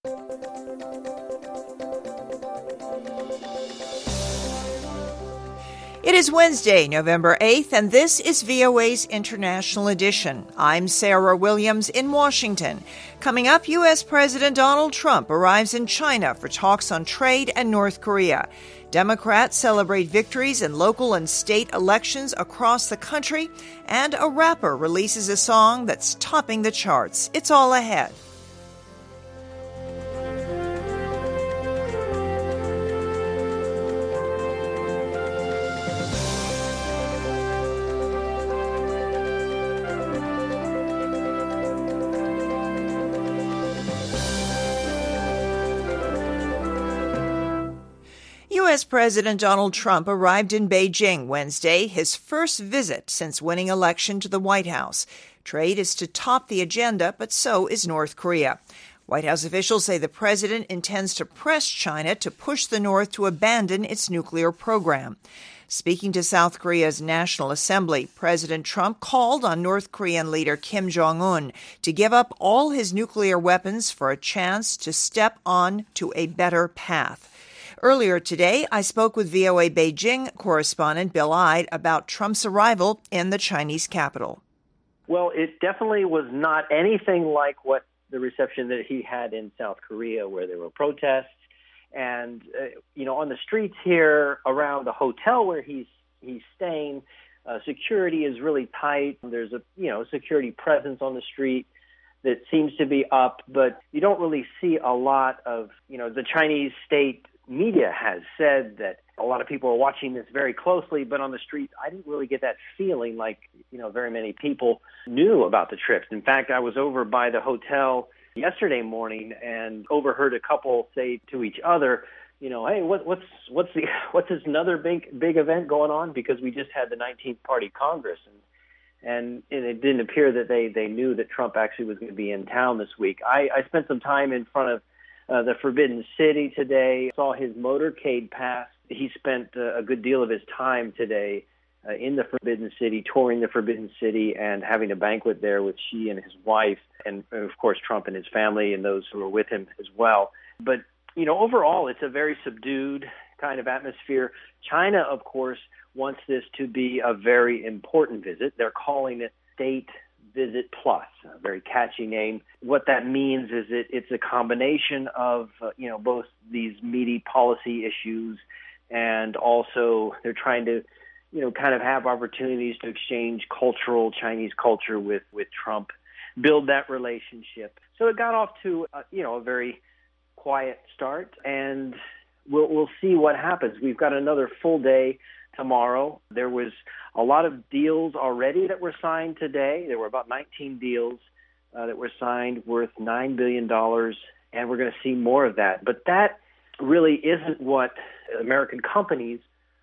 It is Wednesday, November 8th, and this is VOA's International Edition. I'm Sarah Williams in Washington. Coming up, U.S. President Donald Trump arrives in China for talks on trade and North Korea. Democrats celebrate victories in local and state elections across the country, and a rapper releases a song that's topping the charts. It's all ahead. U.S. President Donald Trump arrived in Beijing Wednesday, his first visit since winning election to the White House. Trade is to top the agenda, but so is North Korea. White House officials say the president intends to press China to push the North to abandon its nuclear program. Speaking to South Korea's National Assembly, President Trump called on North Korean leader Kim Jong-un to give up all his nuclear weapons for a chance to step on to a better path. Earlier today, I spoke with VOA Beijing correspondent Bill Ide about Trump's arrival in the Chinese capital. Well, it definitely was not anything like what the reception that he had in South Korea, where there were protests. And, on the streets here around the hotel where he's staying, security is really tight. There's a, security presence on the street that seems to be up, but you don't really see a lot of, the Chinese state media has said that a lot of people are watching this very closely, but on the streets, I didn't really get that feeling like, very many people knew about the trips. In fact, I was over by the hotel yesterday morning and overheard a couple say to each other, hey, what's this another big event going on? Because we just had the 19th Party Congress, and it didn't appear that they knew that Trump actually was going to be in town this week. I spent some time in front of the Forbidden City today, saw his motorcade pass. He spent a good deal of his time today in the Forbidden City, touring the Forbidden City and having a banquet there with Xi and his wife, and of course Trump and his family and those who were with him as well. But, overall, it's a very subdued kind of atmosphere. China, of course, wants this to be a very important visit. They're calling it State Visit Plus, a very catchy name. What that means is it's a combination of, both these meaty policy issues, and also they're trying to, kind of have opportunities to exchange Chinese culture with Trump, build that relationship. So it got off to, a very quiet start, and we'll see what happens. We've got another full day tomorrow. There was a lot of deals already that were signed today. There were about 19 deals that were signed worth $9 billion, and we're going to see more of that. But that really isn't what American companies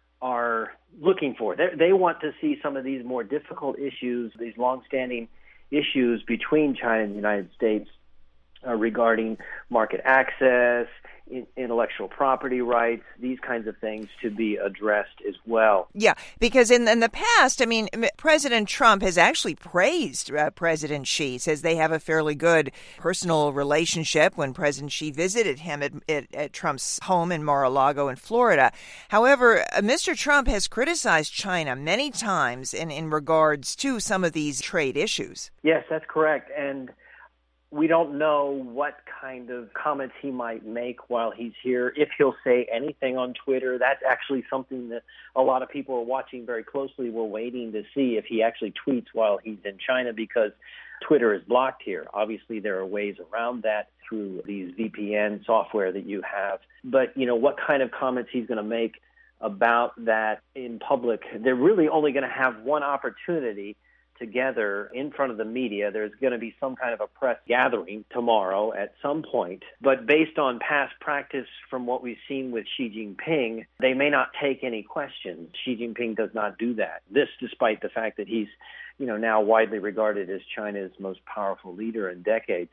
are looking for. They want to see some of these more difficult issues, these longstanding issues between China and the United States regarding market access, intellectual property rights, these kinds of things to be addressed as well. Yeah, because in the past, President Trump has actually praised President Xi, says they have a fairly good personal relationship when President Xi visited him at Trump's home in Mar-a-Lago in Florida. However, Mr. Trump has criticized China many times in regards to some of these trade issues. Yes, that's correct. And we don't know what kind of comments he might make while he's here, if he'll say anything on Twitter. That's actually something that a lot of people are watching very closely. We're waiting to see if he actually tweets while he's in China, because Twitter is blocked here. Obviously, there are ways around that through these VPN software that you have. But, what kind of comments he's going to make about that in public, they're really only going to have one opportunity together in front of the media. There's going to be some kind of a press gathering tomorrow at some point. But based on past practice from what we've seen with Xi Jinping, they may not take any questions. Xi Jinping does not do that. This despite the fact that he's, now widely regarded as China's most powerful leader in decades.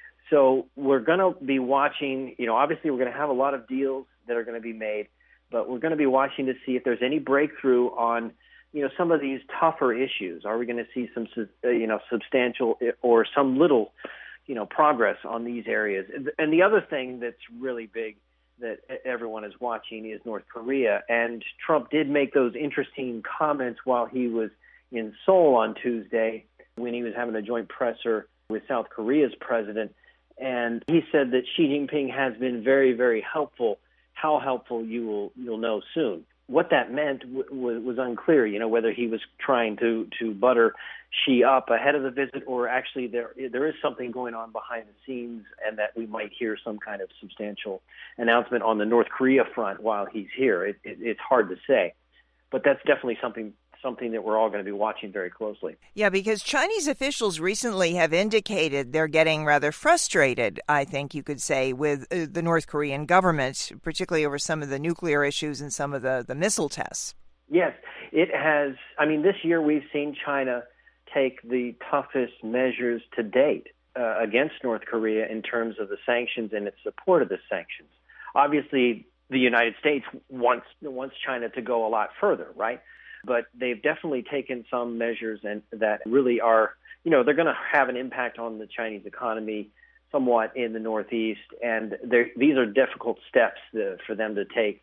So we're going to be watching, obviously we're going to have a lot of deals that are going to be made, but we're going to be watching to see if there's any breakthrough on some of these tougher issues. Are we going to see some, substantial or some little progress on these areas. And the other thing that's really big that everyone is watching is North Korea. And Trump did make those interesting comments while he was in Seoul on Tuesday when he was having a joint presser with South Korea's president. And he said that Xi Jinping has been very, very helpful. How helpful you'll know soon. What that meant was unclear, whether he was trying to butter Xi up ahead of the visit, or actually there is something going on behind the scenes, and that we might hear some kind of substantial announcement on the North Korea front while he's here. It's hard to say, but that's definitely something that we're all going to be watching very closely. Yeah, because Chinese officials recently have indicated they're getting rather frustrated, I think you could say, with the North Korean government, particularly over some of the nuclear issues and some of the missile tests. Yes, it has. I mean, this year we've seen China take the toughest measures to date against North Korea in terms of the sanctions and its support of the sanctions. Obviously, the United States wants China to go a lot further, right? But they've definitely taken some measures and that really are, they're going to have an impact on the Chinese economy somewhat in the Northeast. And these are difficult steps for them to take,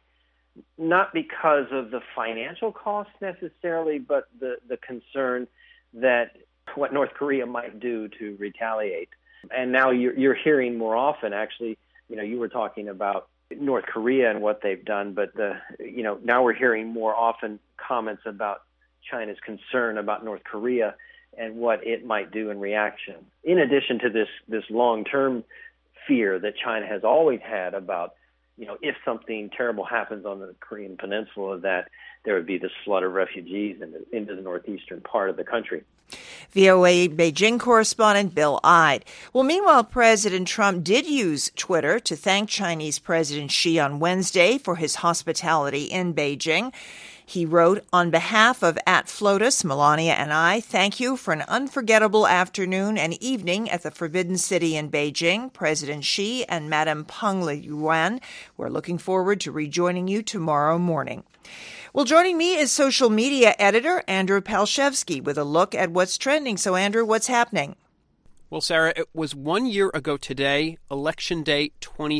not because of the financial costs necessarily, but the concern that what North Korea might do to retaliate. And now you're hearing more often, actually, you were talking about North Korea and what they've done, but now we're hearing more often comments about China's concern about North Korea and what it might do in reaction. In addition to this long-term fear that China has always had about, if something terrible happens on the Korean Peninsula, that there would be this flood of refugees into the northeastern part of the country. VOA Beijing correspondent Bill Ide. Well, meanwhile, President Trump did use Twitter to thank Chinese President Xi on Wednesday for his hospitality in Beijing. He wrote, "On behalf of @FLOTUS, Melania and I, thank you for an unforgettable afternoon and evening at the Forbidden City in Beijing. President Xi and Madame Peng Liyuan, we're looking forward to rejoining you tomorrow morning." Well, joining me is social media editor Andrew Palshevsky with a look at what's trending. So, Andrew, what's happening? Well, Sarah, it was 1 year ago today, Election Day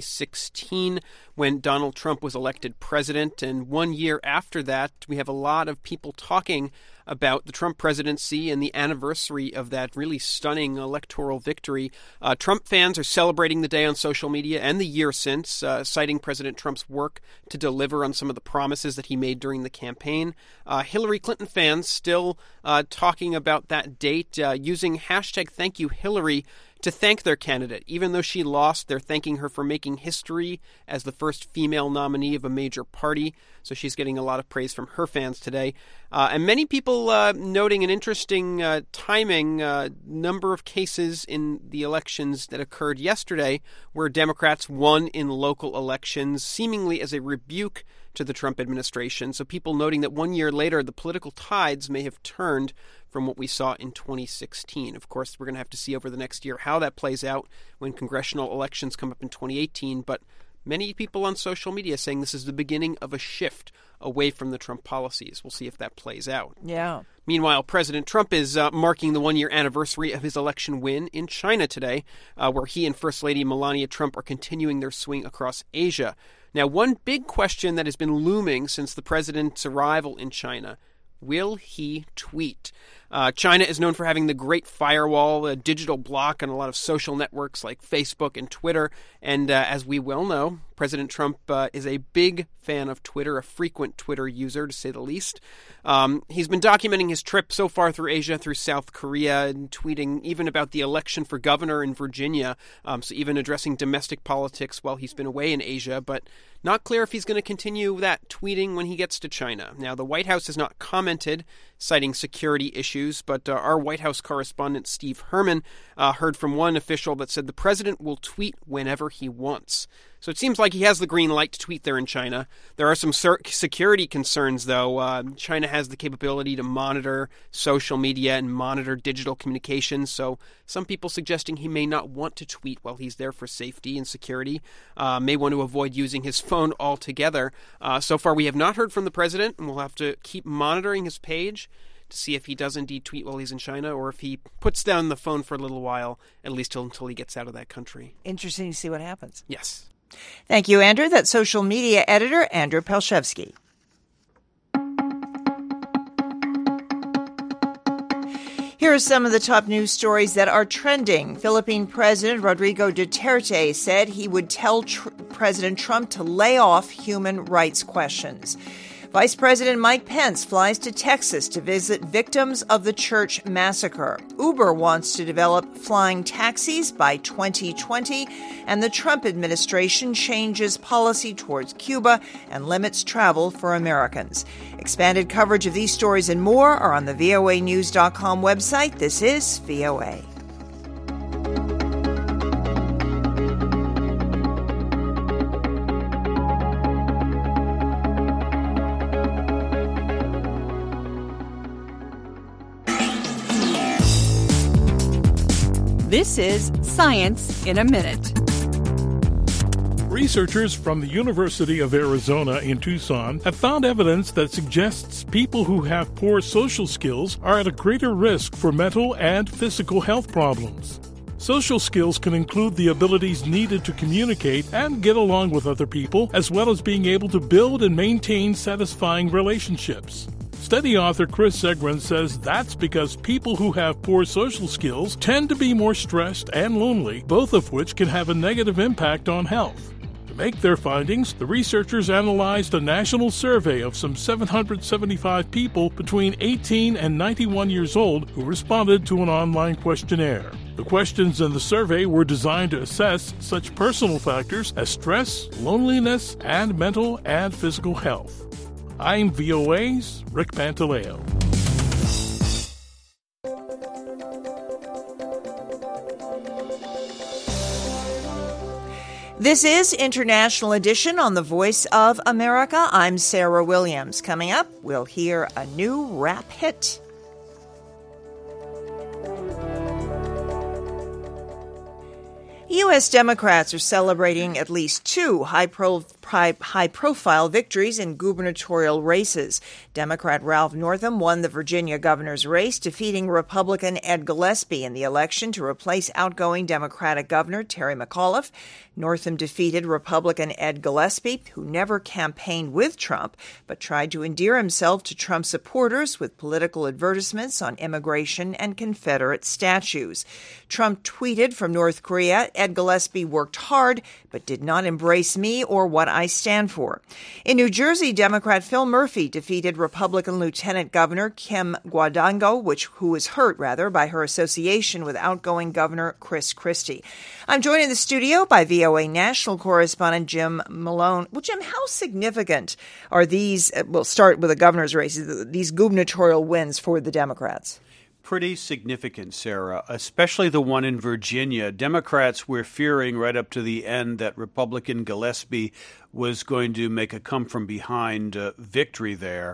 2016, when Donald Trump was elected president. And 1 year after that, we have a lot of people talking about the Trump presidency and the anniversary of that really stunning electoral victory. Trump fans are celebrating the day on social media and the year since, citing President Trump's work to deliver on some of the promises that he made during the campaign. Hillary Clinton fans still talking about that date, using hashtag #ThankYouHillary to thank their candidate. Even though she lost, they're thanking her for making history as the first female nominee of a major party. So she's getting a lot of praise from her fans today. And many people noting an interesting timing number of cases in the elections that occurred yesterday where Democrats won in local elections, seemingly as a rebuke to the Trump administration. So people noting that 1 year later, the political tides may have turned from what we saw in 2016. Of course, we're going to have to see over the next year how that plays out when congressional elections come up in 2018. But many people on social media saying this is the beginning of a shift away from the Trump policies. We'll see if that plays out. Yeah. Meanwhile, President Trump is marking the 1 year anniversary of his election win in China today, where he and First Lady Melania Trump are continuing their swing across Asia. Now, one big question that has been looming since the president's arrival in China: will he tweet? China is known for having the Great Firewall, a digital block on a lot of social networks like Facebook and Twitter. And as we well know, President Trump is a big fan of Twitter, a frequent Twitter user, to say the least. He's been documenting his trip so far through Asia, through South Korea, and tweeting even about the election for governor in Virginia, so even addressing domestic politics while he's been away in Asia. But not clear if he's going to continue that tweeting when he gets to China. Now, the White House has not commented, citing security issues, but our White House correspondent Steve Herman heard from one official that said the president will tweet whenever he wants. So it seems like he has the green light to tweet there in China. There are some security concerns, though. China has the capability to monitor social media and monitor digital communications, so some people suggesting he may not want to tweet while he's there for safety and security, may want to avoid using his phone altogether. So far, we have not heard from the president, and we'll have to keep monitoring his page to see if he does indeed tweet while he's in China or if he puts down the phone for a little while, at least until he gets out of that country. Interesting to see what happens. Yes. Thank you, Andrew. That's social media editor Andrew Pelshevsky. Here are some of the top news stories that are trending. Philippine President Rodrigo Duterte said he would tell President Trump to lay off human rights questions. Vice President Mike Pence flies to Texas to visit victims of the church massacre. Uber wants to develop flying taxis by 2020, and the Trump administration changes policy towards Cuba and limits travel for Americans. Expanded coverage of these stories and more are on the voanews.com website. This is VOA. This is Science in a Minute. Researchers from the University of Arizona in Tucson have found evidence that suggests people who have poor social skills are at a greater risk for mental and physical health problems. Social skills can include the abilities needed to communicate and get along with other people, as well as being able to build and maintain satisfying relationships. Study author Chris Segrin says that's because people who have poor social skills tend to be more stressed and lonely, both of which can have a negative impact on health. To make their findings, the researchers analyzed a national survey of some 775 people between 18 and 91 years old who responded to an online questionnaire. The questions in the survey were designed to assess such personal factors as stress, loneliness, and mental and physical health. I'm VOA's Rick Pantaleo. This is International Edition on the Voice of America. I'm Sarah Williams. Coming up, we'll hear a new rap hit. U.S. Democrats are celebrating at least two high-profile victories in gubernatorial races. Democrat Ralph Northam won the Virginia governor's race, defeating Republican Ed Gillespie in the election to replace outgoing Democratic Governor Terry McAuliffe. Northam defeated Republican Ed Gillespie, who never campaigned with Trump, but tried to endear himself to Trump supporters with political advertisements on immigration and Confederate statues. Trump tweeted from North Korea, "Ed Gillespie worked hard, but did not embrace me or what I stand for." In New Jersey, Democrat Phil Murphy defeated Republican Lieutenant Governor Kim Guadagno, who was hurt by her association with outgoing Governor Chris Christie. I'm joined in the studio by VOA national correspondent Jim Malone. Well, Jim, how significant are these, we'll start with the governor's races, these gubernatorial wins for the Democrats? Pretty significant, Sarah, especially the one in Virginia. Democrats were fearing right up to the end that Republican Gillespie was going to make a come-from-behind victory there.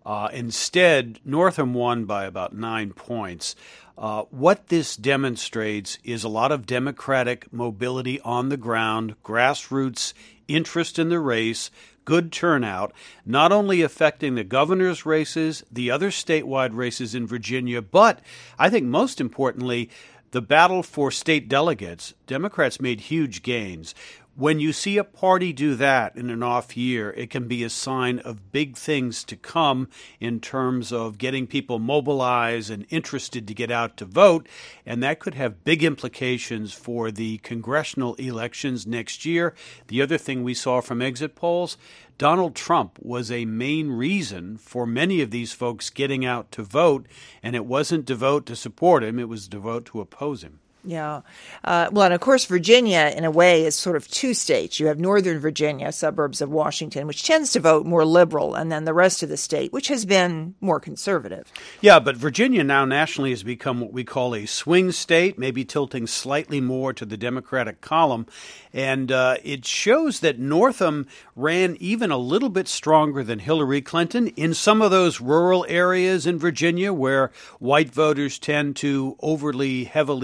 Instead, Northam won by about 9 points. What this demonstrates is a lot of Democratic mobility on the ground, grassroots interest in the race, good turnout, not only affecting the governor's races, the other statewide races in Virginia, but I think most importantly, the battle for state delegates. Democrats made huge gains. When you see a party do that in an off year, it can be a sign of big things to come in terms of getting people mobilized and interested to get out to vote, and that could have big implications for the congressional elections next year. The other thing we saw from exit polls, Donald Trump was a main reason for many of these folks getting out to vote, and it wasn't to vote to support him, it was to vote to oppose him. Yeah. Well, and of course, Virginia, in a way, is sort of two states. You have Northern Virginia, suburbs of Washington, which tends to vote more liberal, and then the rest of the state, which has been more conservative. Yeah, but Virginia now nationally has become what we call a swing state, maybe tilting slightly more to the Democratic column. And it shows that Northam ran even a little bit stronger than Hillary Clinton in some of those rural areas in Virginia where white voters tend to overly heavily support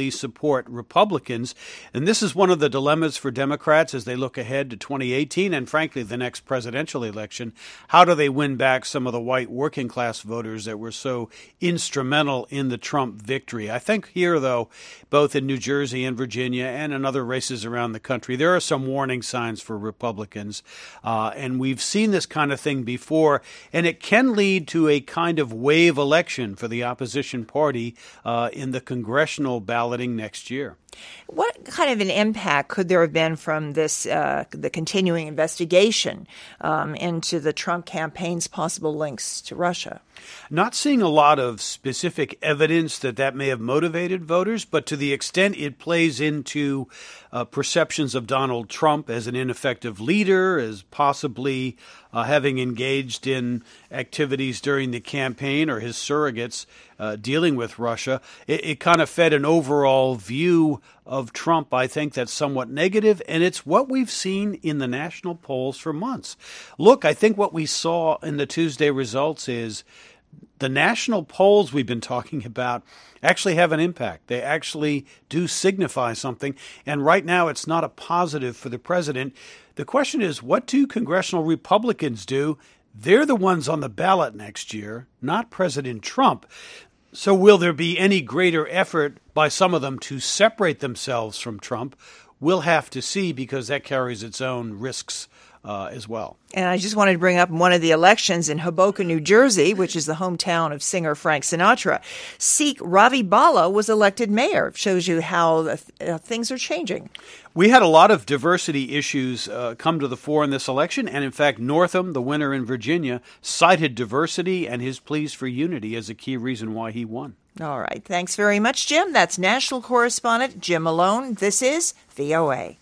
support Republicans. And this is one of the dilemmas for Democrats as they look ahead to 2018 and, frankly, the next presidential election. How do they win back some of the white working class voters that were so instrumental in the Trump victory? I think here, though, both in New Jersey and Virginia and in other races around the country, there are some warning signs for Republicans. And we've seen this kind of thing before, and it can lead to a kind of wave election for the opposition party in the congressional balloting next year. What kind of an impact could there have been from this, the continuing investigation into the Trump campaign's possible links to Russia? Not seeing a lot of specific evidence that may have motivated voters, but to the extent it plays into perceptions of Donald Trump as an ineffective leader, as possibly having engaged in activities during the campaign or his surrogates dealing with Russia, it kind of fed an overall view of Trump, I think, that's somewhat negative, and it's what we've seen in the national polls for months. Look, I think what we saw in the Tuesday results is the national polls we've been talking about actually have an impact. They actually do signify something, and right now it's not a positive for the president. The question is, what do congressional Republicans do? They're the ones on the ballot next year, not President Trump. So will there be any greater effort by some of them to separate themselves from Trump? We'll have to see, because that carries its own risks as well. And I just wanted to bring up one of the elections in Hoboken, New Jersey, which is the hometown of singer Frank Sinatra. Sikh Ravi Bala was elected mayor. Shows you how things are changing. We had a lot of diversity issues come to the fore in this election, and in fact, Northam, the winner in Virginia, cited diversity and his pleas for unity as a key reason why he won. All right. Thanks very much, Jim. That's national correspondent Jim Malone. This is VOA.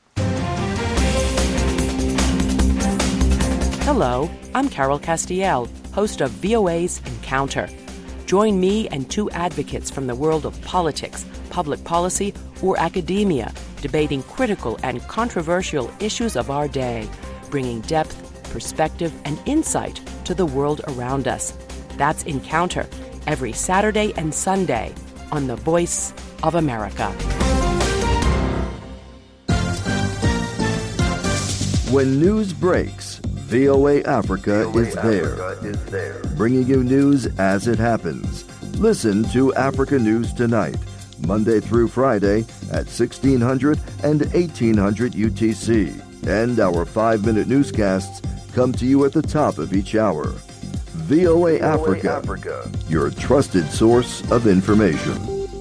Hello, I'm Carol Castiel, host of VOA's Encounter. Join me and two advocates from the world of politics, public policy, or academia, debating critical and controversial issues of our day, bringing depth, perspective, and insight to the world around us. That's Encounter, every Saturday and Sunday on The Voice of America. When news breaks, VOA Africa is there, bringing you news as it happens. Listen to Africa News Tonight, Monday through Friday at 1600 and 1800 UTC. And our 5-minute newscasts come to you at the top of each hour. VOA Africa, your trusted source of information.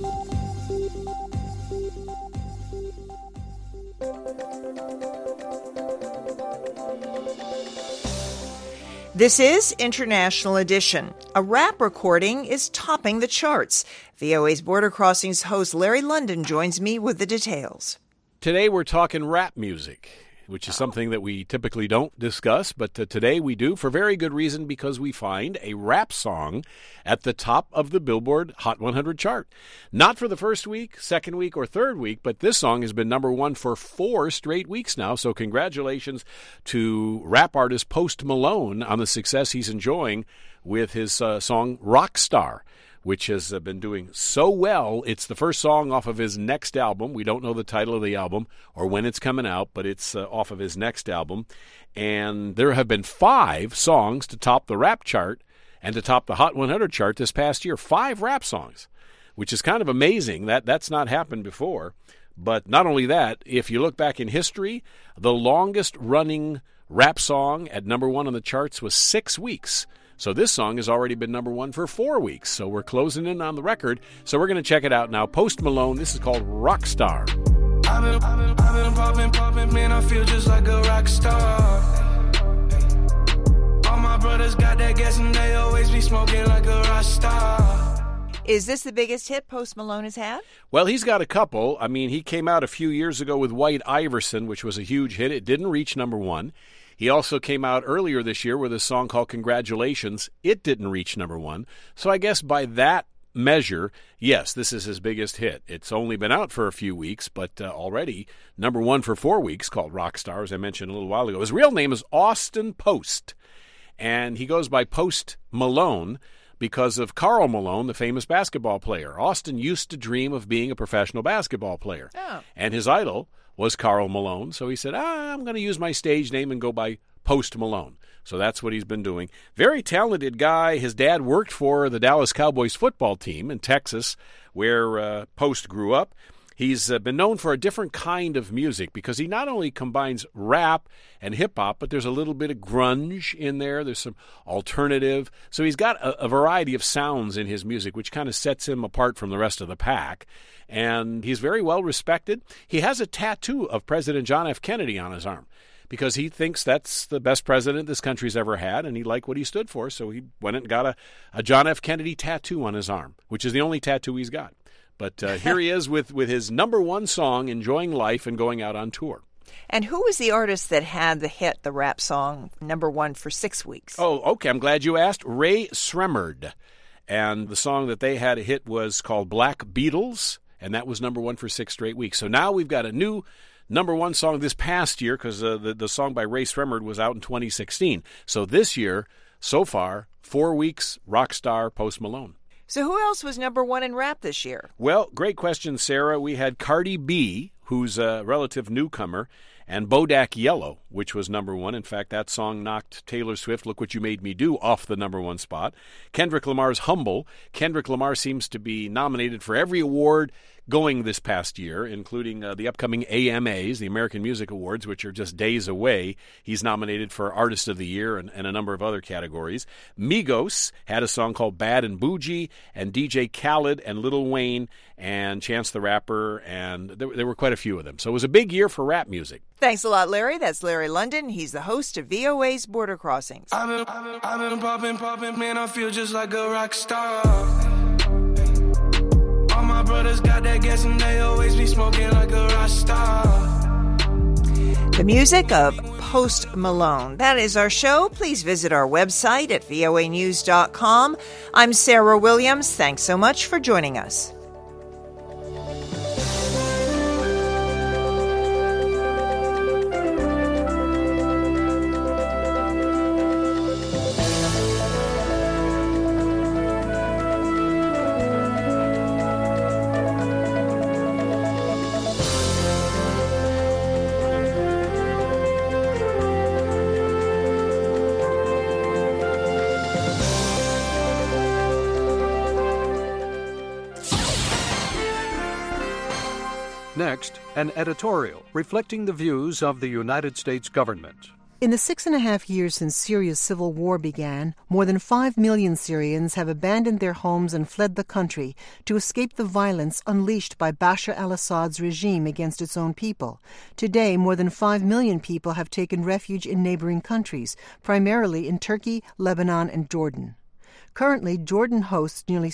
This is International Edition. A rap recording is topping the charts. VOA's Border Crossings host Larry London joins me with the details. Today we're talking rap music, which is something that we typically don't discuss, but today we do for very good reason, because we find a rap song at the top of the Billboard Hot 100 chart. Not for the first week, second week, or third week, but this song has been number one for 4 straight weeks now, so congratulations to rap artist Post Malone on the success he's enjoying with his song Rockstar, which has been doing so well. It's the first song off of his next album. We don't know the title of the album or when it's coming out, but it's off of his next album. And there have been 5 songs to top the rap chart and to top the Hot 100 chart this past year. 5 rap songs, which is kind of amazing. That's not happened before. But not only that, if you look back in history, the longest running rap song at number 1 on the charts was 6 weeks. So this song has already been number 1 for 4 weeks. So we're closing in on the record. So we're going to check it out now. Post Malone, this is called Rockstar. I've been popping, man, I feel just like a rock star. All my brothers got that gas and they always be smoking like a rock star. Is this the biggest hit Post Malone has had? Well, he's got a couple. I mean, he came out a few years ago with White Iverson, which was a huge hit. It didn't reach number 1. He also came out earlier this year with a song called Congratulations. It didn't reach number 1. So I guess by that measure, yes, this is his biggest hit. It's only been out for a few weeks, but already number 1 for 4 weeks, called Rockstar, as I mentioned a little while ago. His real name is Austin Post, and he goes by Post Malone, because of Karl Malone, the famous basketball player. Austin used to dream of being a professional basketball player. Oh. And his idol was Karl Malone. So he said, I'm going to use my stage name and go by Post Malone. So that's what he's been doing. Very talented guy. His dad worked for the Dallas Cowboys football team in Texas, where Post grew up. He's been known for a different kind of music because he not only combines rap and hip-hop, but there's a little bit of grunge in there. There's some alternative. So he's got a variety of sounds in his music, which kind of sets him apart from the rest of the pack. And he's very well respected. He has a tattoo of President John F. Kennedy on his arm because he thinks that's the best president this country's ever had, and he liked what he stood for. So he went and got a John F. Kennedy tattoo on his arm, which is the only tattoo he's got. But here he is with his number one song, enjoying life and going out on tour. And who was the artist that had the hit, the rap song, number one for 6 weeks? Oh, okay. I'm glad you asked. Ray Sremmurd. And the song that they had a hit was called Black Beatles, and that was number one for 6 straight weeks. So now we've got a new number one song this past year because the song by Ray Sremmurd was out in 2016. So this year, so far, 4 weeks, rock star Post Malone. So who else was number one in rap this year? Well, great question, Sarah. We had Cardi B, who's a relative newcomer, and Bodak Yellow, which was number one. In fact, that song knocked Taylor Swift, Look What You Made Me Do, off the number one spot. Kendrick Lamar's Humble. Kendrick Lamar seems to be nominated for every award going this past year, including the upcoming AMAs, the American Music Awards, which are just days away. He's nominated for Artist of the Year and a number of other categories. Migos had a song called Bad and Bougie, and DJ Khaled and Lil Wayne and Chance the Rapper, and there were quite a few of them. So it was a big year for rap music. Thanks a lot, Larry. That's Larry London. He's the host of VOA's Border Crossings. I've been popping, man, I feel just like a rock star. My brothers got that gas and they always be smoking like a Rasta. The music of Post Malone. That is our show. Please visit our website at voanews.com. I'm Sarah Williams. Thanks so much for joining us. Next, an editorial reflecting the views of the United States government. In the 6.5 years since Syria's civil war began, more than 5 million Syrians have abandoned their homes and fled the country to escape the violence unleashed by Bashar al-Assad's regime against its own people. Today, more than 5 million people have taken refuge in neighboring countries, primarily in Turkey, Lebanon, and Jordan. Currently, Jordan hosts nearly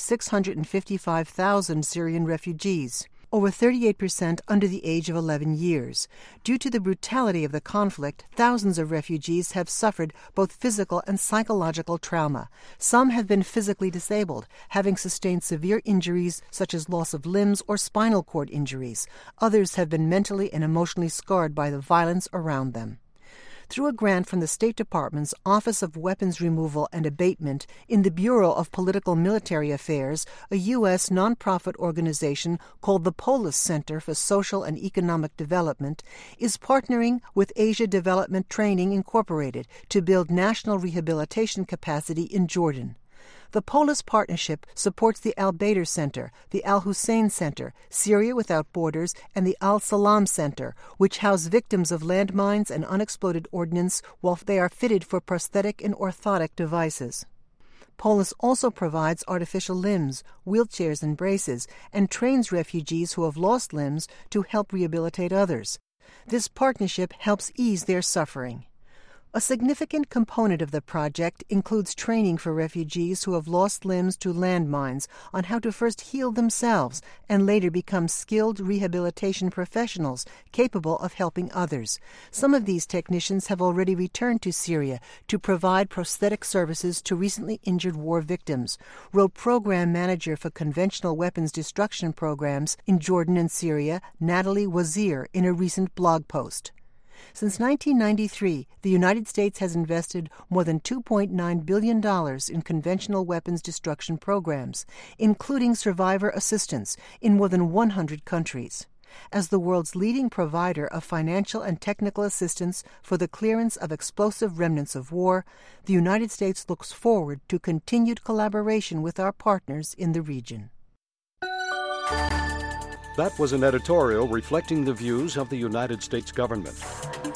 655,000 Syrian refugees, over 38% under the age of 11 years. Due to the brutality of the conflict, thousands of refugees have suffered both physical and psychological trauma. Some have been physically disabled, having sustained severe injuries such as loss of limbs or spinal cord injuries. Others have been mentally and emotionally scarred by the violence around them. Through a grant from the State Department's Office of Weapons Removal and Abatement in the Bureau of Political Military Affairs, a U.S. nonprofit organization called the Polis Center for Social and Economic Development is partnering with Asia Development Training Incorporated to build national rehabilitation capacity in Jordan. The Polis Partnership supports the Al-Badr Center, the Al-Hussein Center, Syria Without Borders, and the Al-Salam Center, which house victims of landmines and unexploded ordnance while they are fitted for prosthetic and orthotic devices. Polis also provides artificial limbs, wheelchairs, and braces, and trains refugees who have lost limbs to help rehabilitate others. This partnership helps ease their suffering. A significant component of the project includes training for refugees who have lost limbs to landmines on how to first heal themselves and later become skilled rehabilitation professionals capable of helping others. Some of these technicians have already returned to Syria to provide prosthetic services to recently injured war victims, wrote Program Manager for Conventional Weapons Destruction Programs in Jordan and Syria, Natalie Wazir, in a recent blog post. Since 1993, the United States has invested more than $2.9 billion in conventional weapons destruction programs, including survivor assistance, in more than 100 countries. As the world's leading provider of financial and technical assistance for the clearance of explosive remnants of war, the United States looks forward to continued collaboration with our partners in the region. That was an editorial reflecting the views of the United States government.